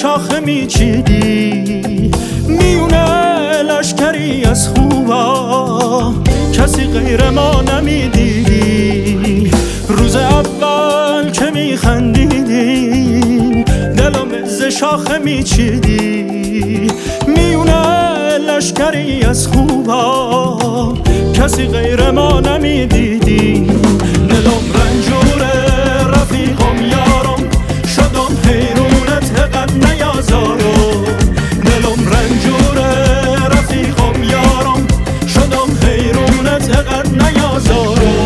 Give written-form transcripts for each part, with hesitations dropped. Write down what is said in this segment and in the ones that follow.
شاخه میچیدی، میونه لشکری از خوبا کسی غیر ما نمیدیدی. روز اول که میخندیدی دلم از شاخه میچیدی، میونه لشکری از خوبا کسی غیر ما نمیدیدی. دلم رنجوره رفیقم یارم، شدم حیرونت قد نیازارم. دلم رنجوره رفیقم یارم، شدم حیرونت قد نیازارم.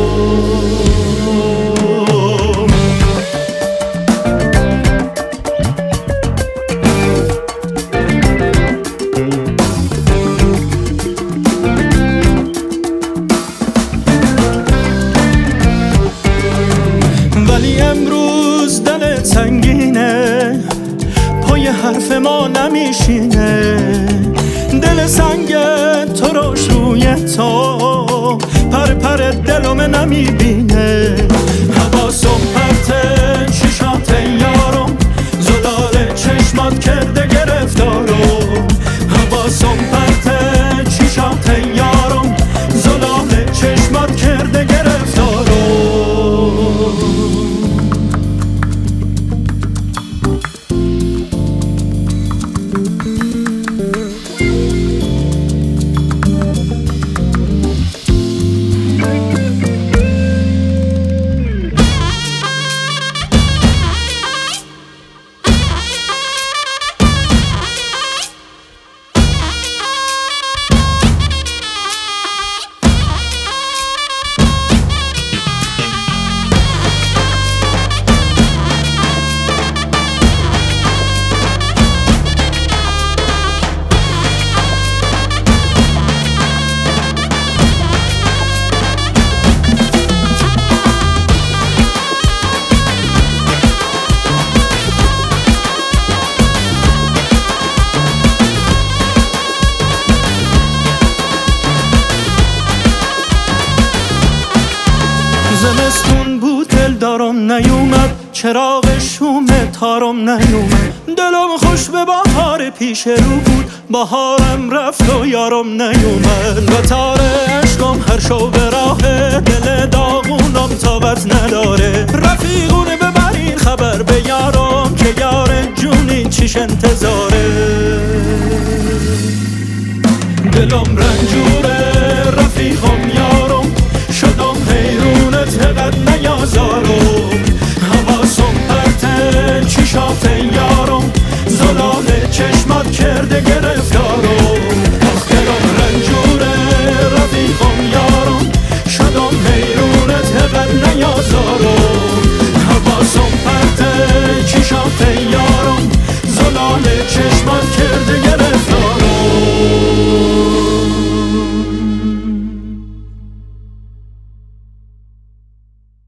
ولی امروز دلت سنگینه، پای حرف ما نمیشینه. دل سنگ تو روش روی تو پر پر دلم نمیبینه. حواسم پرته چشات یارم، زلال چشمات کرده گرفتارم. حواسم پرته چشات یارم، زلال چشمات کرده گرفتارم. زمستون بود دل دارم نیومد، چراغ شوم تارم نیومد. دلم خوش به بهار پیش رو بود، بهارم رفت و یارم نیومد. و تار عشقم هر شو به راه، دل داغونم تابت نداره. رفیقونه ببرین خبر به یارم، که یار جونی چیش انتظاره. دلم رنجوره رفیقم یارم، شدم حیرونت قد نیازارم.